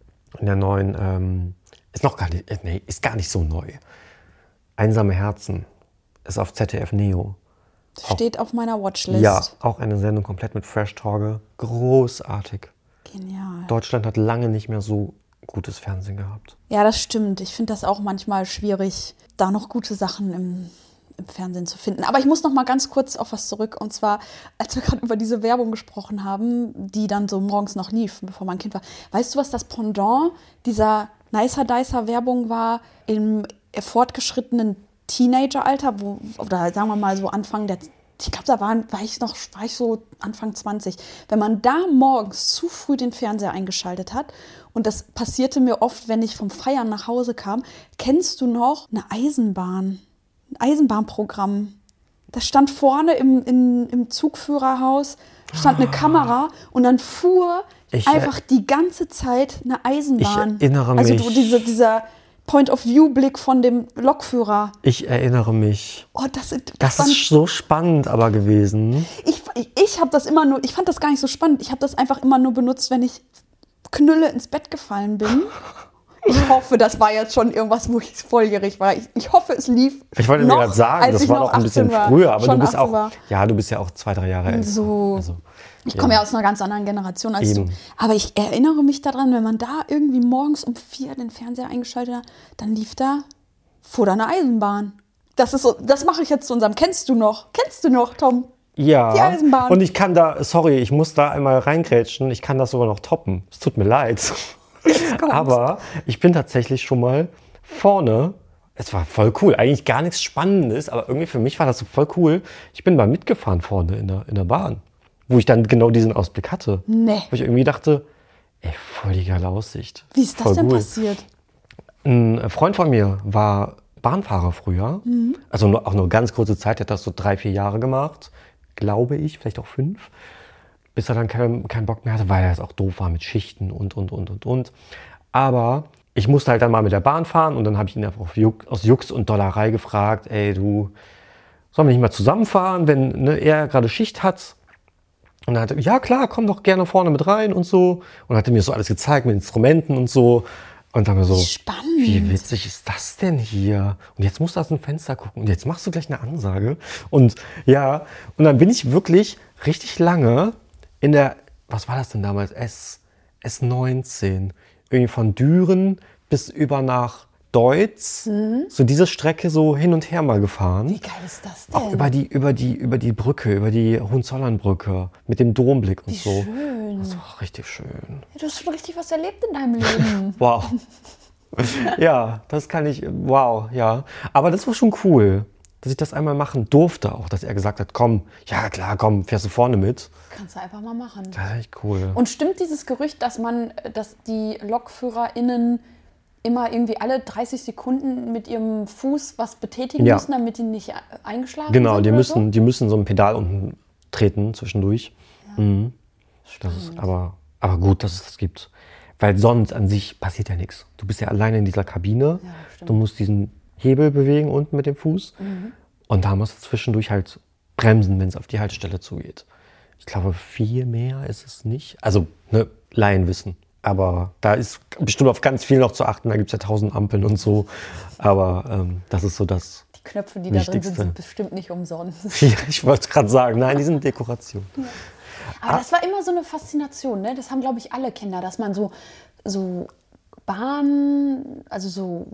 ist gar nicht so neu. Einsame Herzen ist auf ZDF Neo. Steht auf meiner Watchlist. Ja, auch eine Sendung komplett mit Fresh Torge. Großartig. Genial. Deutschland hat lange nicht mehr so gutes Fernsehen gehabt. Ja, das stimmt. Ich finde das auch manchmal schwierig, da noch gute Sachen im Fernsehen zu finden. Aber ich muss noch mal ganz kurz auf was zurück. Und zwar, als wir gerade über diese Werbung gesprochen haben, die dann so morgens noch lief, bevor mein Kind war. Weißt du, was das Pendant dieser Nicer Dicer Werbung war im fortgeschrittenen Teenageralter, oder sagen wir mal so Anfang der, ich glaube, da war ich so Anfang 20. Wenn man da morgens zu früh den Fernseher eingeschaltet hat, und das passierte mir oft, wenn ich vom Feiern nach Hause kam, kennst du noch eine Eisenbahn? Ein Eisenbahnprogramm. Da stand vorne im Zugführerhaus stand eine Kamera und dann fuhr einfach die ganze Zeit eine Eisenbahn. Ich erinnere mich. Also dieser Point-of-View-Blick von dem Lokführer. Ich erinnere mich. Oh, das ist so spannend aber gewesen. Ich habe das immer nur, ich fand das gar nicht so spannend. Ich habe das einfach immer nur benutzt, wenn ich Knülle ins Bett gefallen bin. Ich hoffe, das war jetzt schon irgendwas, wo ich volljährig war. Ich hoffe, es lief. Ich wollte mir gerade sagen, das war noch ein bisschen früher, aber du bist du bist ja auch 2-3 Jahre älter. So. Ich komme ja aus einer ganz anderen Generation als du. Aber ich erinnere mich daran, wenn man da irgendwie morgens um 4 den Fernseher eingeschaltet hat, dann fuhr da eine Eisenbahn. Das mache ich jetzt zu unserem. Kennst du noch, Tom? Ja. Die Eisenbahn. Und ich muss da einmal reingrätschen. Ich kann das sogar noch toppen. Es tut mir leid. Aber ich bin tatsächlich schon mal vorne. Es war voll cool. Eigentlich gar nichts Spannendes, aber irgendwie für mich war das so voll cool. Ich bin mal mitgefahren vorne in der Bahn, wo ich dann genau diesen Ausblick hatte. Nee. Wo ich irgendwie dachte, voll die geile Aussicht. Wie ist das denn passiert? Ein Freund von mir war Bahnfahrer früher. Also auch nur ganz kurze Zeit. Der hat das so 3-4 Jahre gemacht. Glaube ich, vielleicht auch 5. Bis er dann keinen Bock mehr hatte, weil er es auch doof war mit Schichten und. Aber ich musste halt dann mal mit der Bahn fahren und dann habe ich ihn einfach aus Jux und Dollerei gefragt, du, sollen wir nicht mal zusammenfahren, wenn er gerade Schicht hat? Und dann hat er, ja klar, komm doch gerne vorne mit rein und so. Und hat mir so alles gezeigt mit Instrumenten und so. Und dann so, spannend. Wie witzig ist das denn hier? Und jetzt musst du aus dem Fenster gucken und jetzt machst du gleich eine Ansage. Und ja, und dann bin ich wirklich richtig lange in der, was war das denn damals? S19. Irgendwie von Düren bis über nach Deutz. So diese Strecke so hin und her mal gefahren. Wie geil ist das denn? Auch über die Brücke, über die Hohenzollernbrücke mit dem Domblick und Wie so. schön. Das war richtig schön. Du hast schon richtig was erlebt in deinem Leben. Wow. Ja, das kann ich, wow, ja. Aber das war schon cool, dass ich das einmal machen durfte auch, dass er gesagt hat, komm, ja klar, komm, fährst du vorne mit. Kannst du einfach mal machen. Das ist echt cool. Und stimmt dieses Gerücht, dass die LokführerInnen immer irgendwie alle 30 Sekunden mit ihrem Fuß was betätigen müssen, damit die nicht eingeschlafen sind? Genau, die müssen so ein Pedal unten treten zwischendurch. Ja. Das ist aber Aber gut, dass es das gibt. Weil sonst an sich passiert ja nichts. Du bist ja alleine in dieser Kabine. Ja, stimmt. Du musst diesen Hebel bewegen unten mit dem Fuß. Und da musst du zwischendurch halt bremsen, wenn es auf die Haltestelle zugeht. Ich glaube, viel mehr ist es nicht. Also, ne, Laienwissen. Aber da ist bestimmt auf ganz viel noch zu achten. Da gibt es ja 1000 Ampeln und so. Aber das ist so das Die Knöpfe, die da drin Wichtigste. sind bestimmt nicht umsonst. Ja, ich wollte es gerade sagen. Nein, die sind Dekoration. Aber das war immer so eine Faszination, ne? Das haben, glaube ich, alle Kinder, dass man so Bahnen, also so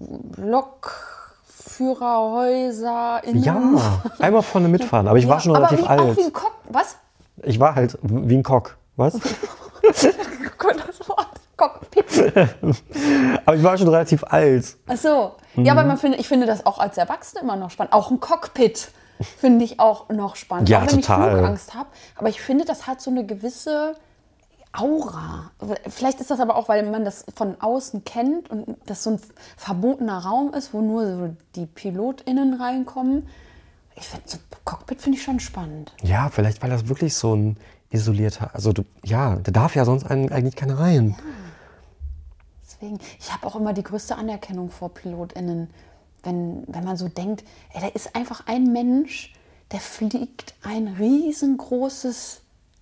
Lokführerhäuser in Ja, einmal vorne mitfahren. Aber ich war schon relativ alt. Auch wie ein Cock, was? Ich war halt wie ein Cock. Was? Das Wort Cockpit. Aber ich war schon relativ alt. Ach so. Ja, aber ich finde das auch als Erwachsene immer noch spannend. Auch ein Cockpit finde ich auch noch spannend. Ja, auch wenn total. ich Flugangst habe. Aber ich finde, das hat so eine gewisse Aura. Vielleicht ist das aber auch, weil man das von außen kennt und das so ein verbotener Raum ist, wo nur so die PilotInnen reinkommen. Ich finde, so Cockpit finde ich schon spannend. Ja, vielleicht, weil das wirklich so ein isolierter, also da darf ja sonst eigentlich keiner rein. Deswegen, ich habe auch immer die größte Anerkennung vor PilotInnen, wenn man so denkt, ey, da ist einfach ein Mensch, der fliegt ein riesengroßes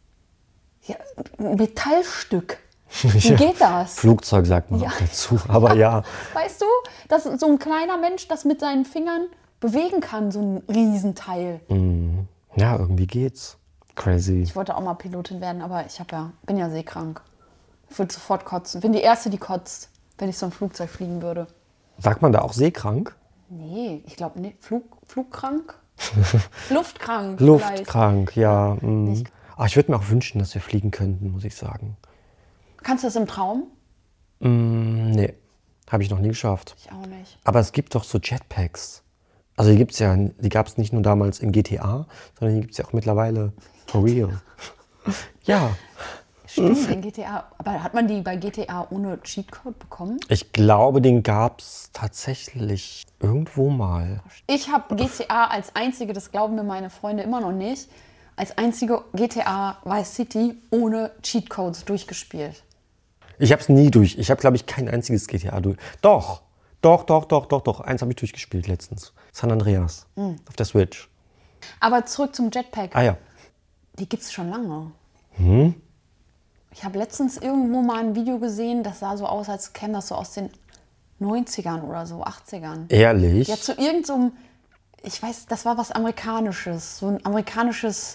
Metallstück. Wie geht das? Flugzeug sagt man Ja. auch dazu, aber ja. Weißt du, dass so ein kleiner Mensch das mit seinen Fingern bewegen kann, so ein Riesenteil. Ja, irgendwie geht's. Crazy. Ich wollte auch mal Pilotin werden, aber bin ja seekrank. Ich würde sofort kotzen. Bin die Erste, die kotzt, wenn ich so ein Flugzeug fliegen würde. Sagt man da auch seekrank? Nee, ich glaube nicht. Flugkrank? Luftkrank. vielleicht. Luftkrank, ja. Nicht. Aber ich würde mir auch wünschen, dass wir fliegen könnten, muss ich sagen. Kannst du das im Traum? Nee, habe ich noch nie geschafft. Ich auch nicht. Aber es gibt doch so Jetpacks. Also die gab es nicht nur damals in GTA, sondern die gibt es ja auch mittlerweile for real. Ja, Stimmt, in GTA. Aber hat man die bei GTA ohne Cheatcode bekommen? ich glaube, den gab es tatsächlich irgendwo mal. Ich habe GTA als einzige, das glauben mir meine Freunde immer noch nicht, als einzige GTA Vice City ohne Cheatcodes durchgespielt. Ich habe es nie durch. Ich habe, glaube ich, kein einziges GTA durch. Doch. Eins habe ich durchgespielt letztens. San Andreas. Auf der Switch. Aber zurück zum Jetpack. Ah ja. Die gibt es schon lange. Ich habe letztens irgendwo mal ein Video gesehen, das sah so aus, als käme das so aus den 90ern oder so, 80ern. Ehrlich? Ja, zu irgendeinem, ich weiß, das war was Amerikanisches. So ein amerikanisches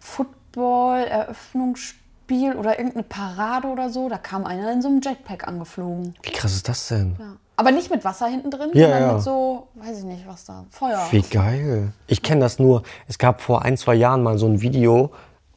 Football-Eröffnungsspiel oder irgendeine Parade oder so. Da kam einer in so einem Jetpack angeflogen. Wie krass ist das denn? Ja. Aber nicht mit Wasser hinten drin, Ja, sondern ja. mit so, weiß ich nicht, was da, Feuer. Wie geil. Ich kenne das nur. Es gab vor 1-2 Jahren mal so ein Video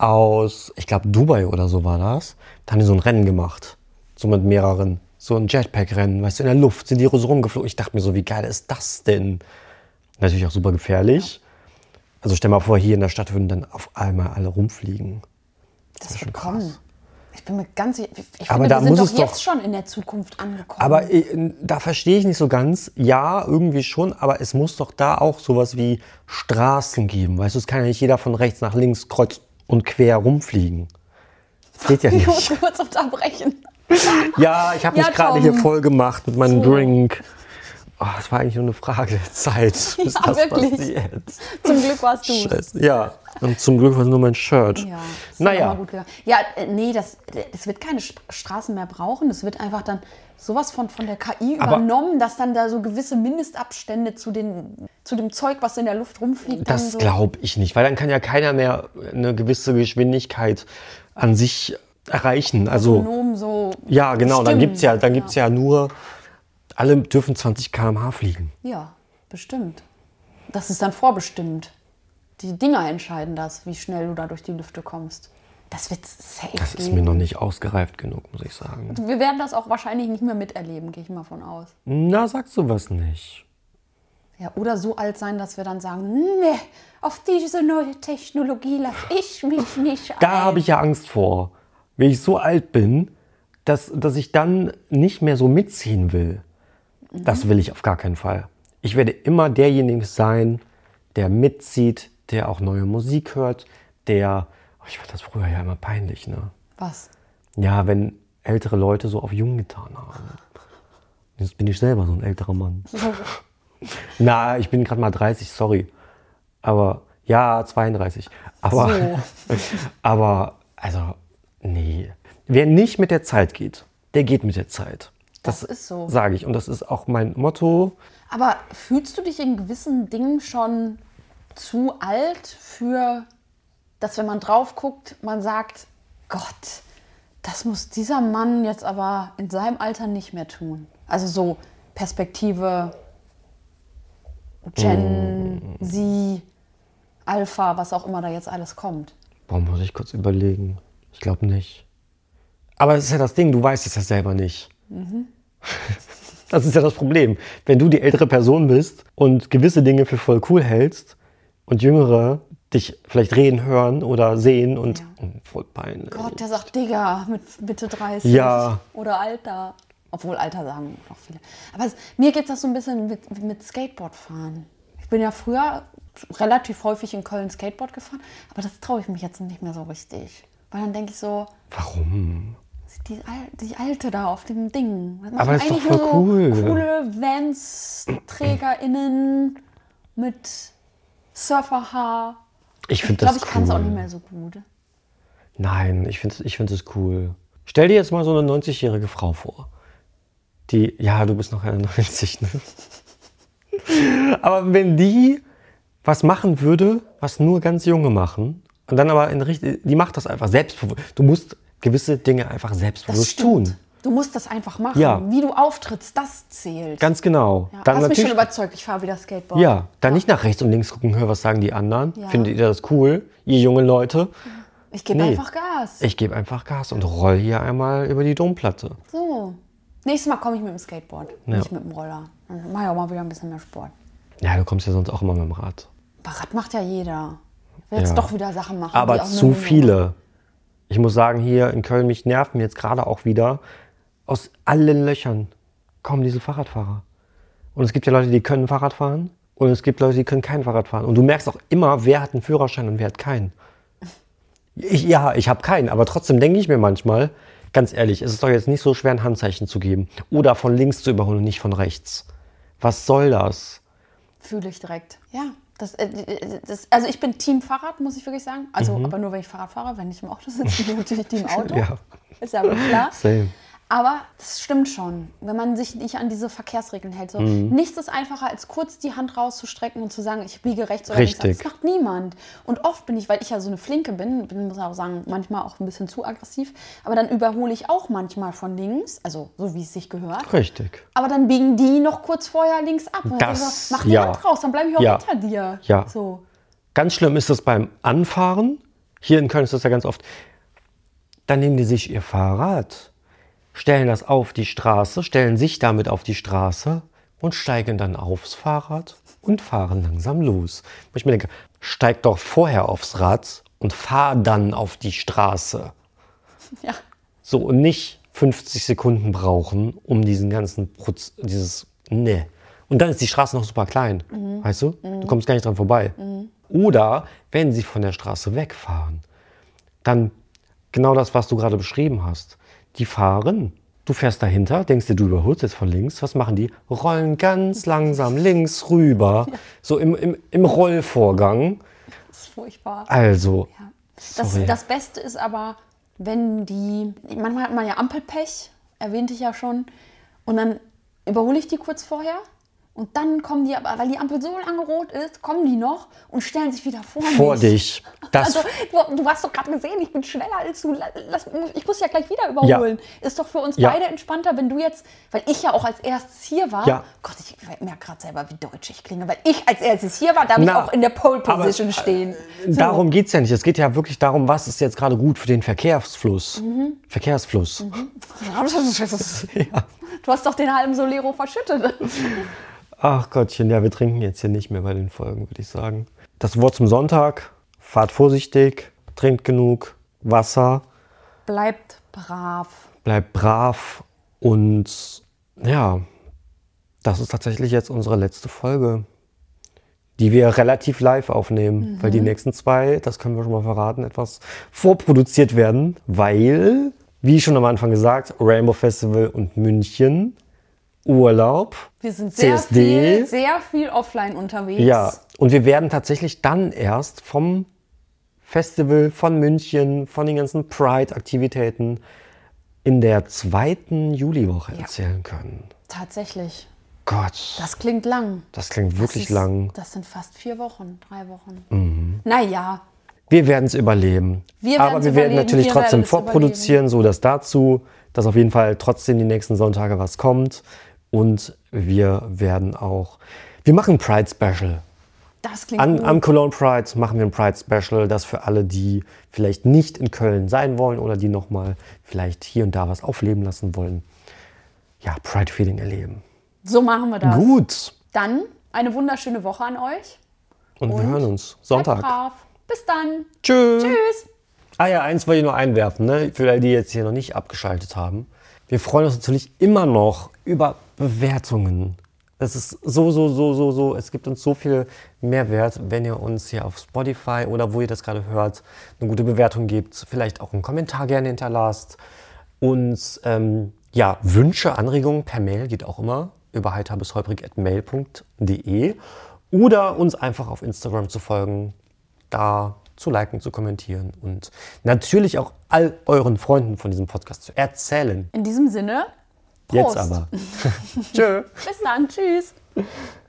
aus, ich glaube Dubai oder so war das. Da haben die so ein Rennen gemacht. So mit mehreren. So ein Jetpack-Rennen. Weißt du, in der Luft sind die so rumgeflogen. Ich dachte mir so, wie geil ist das denn? Natürlich auch super gefährlich. Also stell mal vor, hier in der Stadt würden dann auf einmal alle rumfliegen. Das ist wird schon kommen. krass. Ich bin mir ganz sicher, ich Aber finde, da wir muss sind es doch doch- jetzt schon in der Zukunft angekommen. Aber da verstehe ich nicht so ganz. Ja, irgendwie schon, aber es muss doch da auch sowas wie Straßen geben. Weißt du, es kann ja nicht jeder von rechts nach links kreuz und quer rumfliegen. Das geht ja ich muss nicht. kurz unterbrechen. Ja, ich habe Ja, mich gerade Tom. hier voll gemacht mit meinem So. Drink. Oh, es war eigentlich nur eine Frage der Zeit, bis Ja, das wirklich. passiert. Zum Glück warst du. Scheiße. Ja, und zum Glück war es nur mein Shirt. Ja, ist Naja. doch mal gut gegangen. Ja, nee, das wird keine Straßen mehr brauchen. Das wird einfach dann sowas von der KI Aber- übernommen, dass dann da so gewisse Mindestabstände zu dem Zeug, was in der Luft rumfliegt, dann Das so. glaube ich nicht, weil dann kann ja keiner mehr eine gewisse Geschwindigkeit an sich erreichen. Also Autonom so. ja, genau, dann bestimmen. gibt's ja nur, alle dürfen 20 km/h fliegen. Ja, bestimmt. Das ist dann vorbestimmt. Die Dinger entscheiden das, wie schnell du da durch die Lüfte kommst. Das wird safe Das ist geben. mir noch nicht ausgereift genug, muss ich sagen. Wir werden das auch wahrscheinlich nicht mehr miterleben, gehe ich mal von aus. Na, sagst du was nicht. Ja, oder so alt sein, dass wir dann sagen, nee, auf diese neue Technologie lasse ich mich nicht ein. Da habe ich ja Angst vor. Wenn ich so alt bin, dass ich dann nicht mehr so mitziehen will. Das will ich auf gar keinen Fall. Ich werde immer derjenige sein, der mitzieht, der auch neue Musik hört, der... Oh, ich fand das früher ja immer peinlich, ne? Was? Ja, wenn ältere Leute so auf jung getan haben. Jetzt bin ich selber so ein älterer Mann. Na, ich bin gerade mal 30, sorry. Aber, ja, 32. Aber, aber, also, nee. Wer nicht mit der Zeit geht, der geht mit der Zeit. Das ist so. Sage ich. Und das ist auch mein Motto. Aber fühlst du dich in gewissen Dingen schon zu alt für, dass wenn man drauf guckt, man sagt, Gott, das muss dieser Mann jetzt aber in seinem Alter nicht mehr tun? Also so Perspektive Gen Z, Alpha, was auch immer da jetzt alles kommt. Boah, muss ich kurz überlegen. Ich glaube nicht. Aber das ist ja das Ding, du weißt es ja selber nicht. Das ist ja das Problem. Wenn du die ältere Person bist und gewisse Dinge für voll cool hältst und Jüngere dich vielleicht reden, hören oder sehen und voll peinlich. Gott, der sagt Digga mit Mitte 30 Ja. oder Alter. Obwohl Alter sagen noch viele. Aber mir geht das so ein bisschen mit Skateboardfahren. Ich bin ja früher relativ häufig in Köln Skateboard gefahren, aber das traue ich mich jetzt nicht mehr so richtig. Weil dann denke ich so, Warum? die Alte da auf dem Ding. Das Aber machen ist doch eigentlich voll nur cool. so coole Vans-TrägerInnen mit Surferhaar. Ich finde Ich glaube, das ich kann es auch nicht cool. mehr so gut. Nein, ich find es cool. Stell dir jetzt mal so eine 90-jährige Frau vor. Die, ja, du bist noch 91, ne? Aber wenn die was machen würde, was nur ganz Junge machen, und dann aber die macht das einfach selbstbewusst. Du musst gewisse Dinge einfach Das selbstbewusst stimmt. tun. Du musst das einfach machen. Ja. Wie du auftrittst, das zählt. Ganz genau. Ja, Dann hast mich schon natürlich, überzeugt, ich fahre wieder Skateboard. ja, dann nicht nach rechts und links gucken, hör, was sagen die anderen. Ja. Findet ihr das cool, ihr junge Leute? Ich gebe Nee. einfach Gas. Ich gebe einfach Gas und roll hier einmal über die Domplatte. So. Nächstes Mal komme ich mit dem Skateboard, nicht mit dem Roller. Dann mache ich auch mal wieder ein bisschen mehr Sport. Ja, du kommst ja sonst auch immer mit dem Rad. Aber Rad macht ja jeder. Ich will jetzt Ja. doch wieder Sachen machen. die Aber auch zu nur viele. Ich muss sagen, hier in Köln, mich nerven jetzt gerade auch wieder, aus allen Löchern kommen diese Fahrradfahrer. Und es gibt ja Leute, die können Fahrrad fahren und es gibt Leute, die können kein Fahrrad fahren. Und du merkst auch immer, wer hat einen Führerschein und wer hat keinen. Ich habe keinen, aber trotzdem denke ich mir manchmal, ganz ehrlich, es ist doch jetzt nicht so schwer, ein Handzeichen zu geben oder von links zu überholen und nicht von rechts. Was soll das? Fühle ich direkt. Ja. Also ich bin Team Fahrrad, muss ich wirklich sagen. Also aber nur, wenn ich Fahrrad fahre. Wenn ich im Auto sitze, bin ich natürlich Team Auto. Ja. Ist ja wohl klar. Same. Aber das stimmt schon, wenn man sich nicht an diese Verkehrsregeln hält. So. Nichts ist einfacher, als kurz die Hand rauszustrecken und zu sagen, ich biege rechts oder links ab. Richtig. Das macht niemand. Und oft bin ich, weil ich ja so eine Flinke bin, muss ich auch sagen, manchmal auch ein bisschen zu aggressiv, aber dann überhole ich auch manchmal von links, also so wie es sich gehört. Richtig. Aber dann biegen die noch kurz vorher links ab. Und dann Das, denke ich so, mach die ja. Hand raus, dann bleibe ich auch Ja. hinter dir. Ja. So. Ganz schlimm ist das beim Anfahren. Hier in Köln ist das ja ganz oft. Dann nehmen die sich ihr Fahrrad, stellen das auf die Straße, stellen sich damit auf die Straße und steigen dann aufs Fahrrad und fahren langsam los. Wo ich mir denke, steig doch vorher aufs Rad und fahr dann auf die Straße. Ja. So, und nicht 50 Sekunden brauchen, um diesen ganzen ne. Und dann ist die Straße noch super klein, weißt du? Du kommst gar nicht dran vorbei. Oder wenn sie von der Straße wegfahren, dann genau das, was du gerade beschrieben hast. Die fahren, du fährst dahinter, denkst dir, du überholst jetzt von links. Was machen die? Rollen ganz langsam links rüber, so im Rollvorgang. Das ist furchtbar. Also, Ja. sorry. Das Beste ist aber, wenn manchmal hat man ja Ampelpech, erwähnte ich ja schon, und dann überhole ich die kurz vorher und dann kommen die, aber weil die Ampel so lange rot ist, kommen die noch und stellen sich wieder vor mich. dich. Das, Also, du hast doch gerade gesehen, ich bin schneller als du. Ich muss ja gleich wieder überholen. Ist doch für uns Ja. beide entspannter, wenn du jetzt, weil ich ja auch als erstes hier war. Ja. Gott, ich merke gerade selber, wie deutsch ich klinge. Weil ich als erstes hier war, darf ich auch in der Pole Position stehen. So. Darum geht es ja nicht. Es geht ja wirklich darum, was ist jetzt gerade gut für den Verkehrsfluss. Verkehrsfluss. Du hast doch den halben Solero verschüttet. Ach Gottchen, ja, wir trinken jetzt hier nicht mehr bei den Folgen, würde ich sagen. Das Wort zum Sonntag: Fahrt vorsichtig, trinkt genug Wasser, Bleibt brav. bleibt brav und ja, das ist tatsächlich jetzt unsere letzte Folge, die wir relativ live aufnehmen, weil die nächsten 2, das können wir schon mal verraten, etwas vorproduziert werden, weil Wie schon am Anfang gesagt, Rainbow Festival und München, Urlaub, Wir sind CSD. sehr viel offline unterwegs. Ja, und wir werden tatsächlich dann erst vom Festival, von München, von den ganzen Pride-Aktivitäten in der 2. Juliwoche erzählen können. Tatsächlich. Gott, Das klingt lang. das klingt wirklich lang. Das sind fast 4 Wochen, 3 Wochen. Naja, Wir werden es überleben. Aber wir werden natürlich trotzdem vorproduzieren, so dass auf jeden Fall trotzdem die nächsten Sonntage was kommt. Und wir machen ein Pride-Special. das klingt gut. Am Cologne Pride machen wir ein Pride-Special, das für alle, die vielleicht nicht in Köln sein wollen oder die nochmal vielleicht hier und da was aufleben lassen wollen, ja, Pride-Feeling erleben. So machen wir das. Gut. Dann eine wunderschöne Woche an euch. Und wir hören uns Sonntag. Bleibt brav. Bis dann. Tschüss. Tschüss. Ah ja, eins wollte ich nur einwerfen, ne? Für alle, die jetzt hier noch nicht abgeschaltet haben. Wir freuen uns natürlich immer noch über Bewertungen. Es ist so. Es gibt uns so viel Mehrwert, wenn ihr uns hier auf Spotify oder wo ihr das gerade hört, eine gute Bewertung gebt. Vielleicht auch einen Kommentar gerne hinterlasst. Und Wünsche, Anregungen per Mail geht auch immer über heiter-bis-holprig@mail.de oder uns einfach auf Instagram zu folgen, da zu liken, zu kommentieren und natürlich auch all euren Freunden von diesem Podcast zu erzählen. In diesem Sinne, Prost. Jetzt aber. Tschö. Bis dann. Tschüss.